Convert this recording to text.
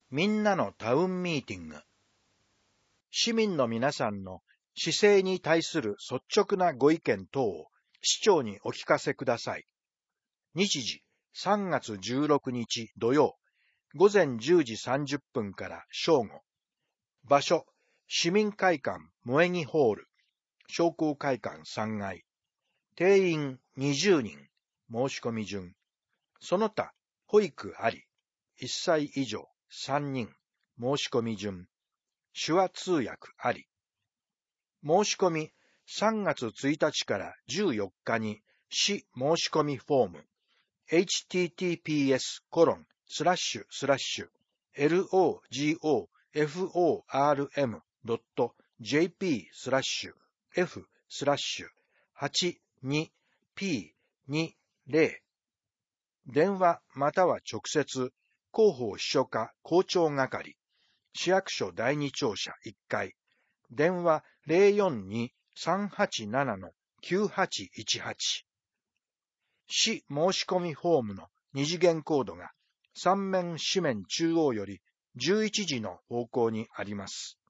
みんなのタウンミーティング。市民の皆さんの市政に対する率直なご意見等を市長にお聞かせください。日時3月16日土曜、午前10時30分から正午。場所、市民会館萌木ホール、商工会館3階。定員20人、申し込み順。その他、保育あり、1歳以上3人、申し込み順。手話通訳あり。申し込み3月1日から14日に市申し込みフォーム https://logof.jp/f/82P20 電話または直接広報秘書課校長係市役所第2庁舎1階電話 042-387-9818 市申し込みフォームの二次元コードが三面四面中央より11時の方向にあります。